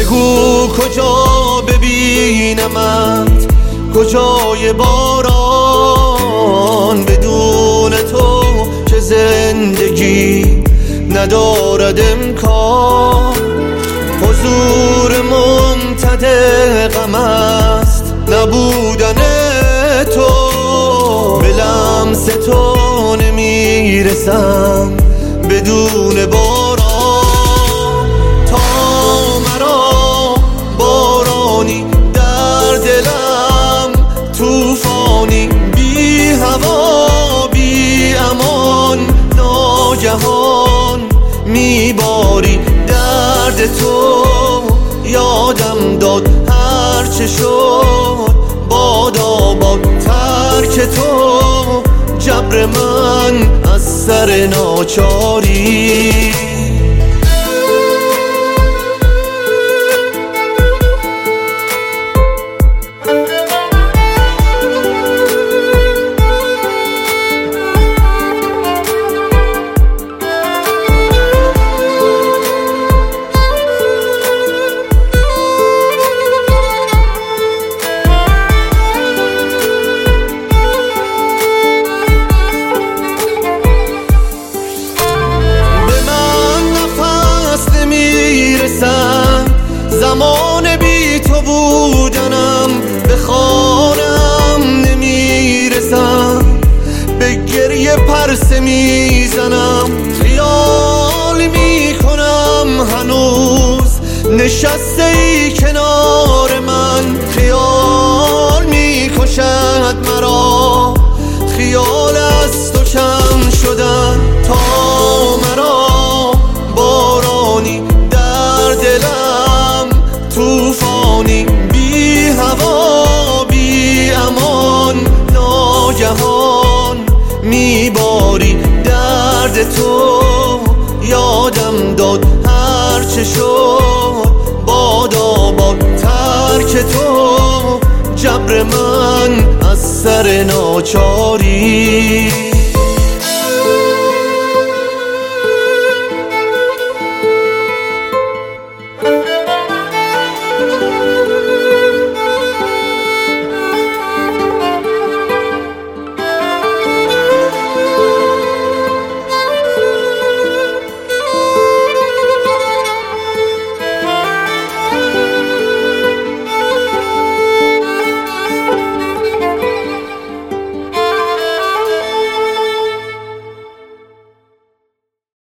بگو کجا ببینمت، کجای باران، بدون تو که زندگی ندارد امکان. حضور ممتد غم است نبودن تو، به لمس تو نمیرسم بدون باران. تا مرا بارانی در دلم، توفانی بی هوا بی امان، ناگهان میباری درد تو. یادم داد هرچه شد باد آباد ترک تو، جبر من از سر ناچاری. زمان بی تو بودنم به خانم نمیرسم، به گریه پرسه میزنم، خیال میکنم هنوز نشسته ای کنار من. خیال میکشد مرا، خیال از تو کم شدن. تا مرا بارانی در دلم، توفانی بی هوا بی امان، ناگهان میباری درد تو. یادم داد هرچه شد باد آباد ترک تو، جبر من از سر ناچاری.